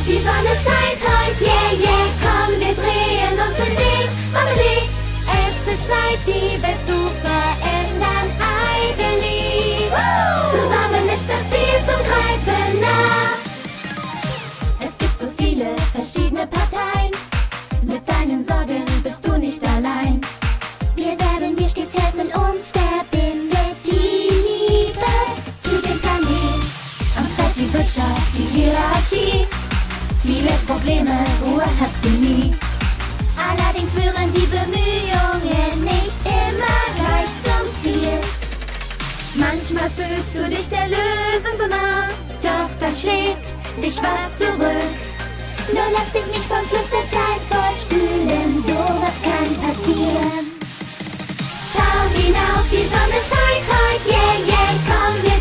die Sonne scheint heute, yeah, yeah. Komm, wir drehen uns in die Family. Es ist Zeit, die Welt zu verändern, I believe. Zusammen ist das Ziel zum Greifen nah. Es gibt so viele verschiedene Parteien. Mit deinen Sorgen bist du nicht allein. Wir werden dir stets helfen, uns verbindet die Liebe zu dem Planet. Angst hat die Wirtschaft, die Hierarchie. Viele Probleme, Ruhe hast du nie. Allerdings führen die Bemühungen nicht immer gleich zum Ziel. Manchmal fühlst du dich der Lösung so nah, doch dann schlägt sich was zurück. Nur lass dich nicht vom Fluss der Zeit fortspülen, sowas kann passieren. Schau hinauf, die Sonne scheint heute, yeah, yeah, komm, wir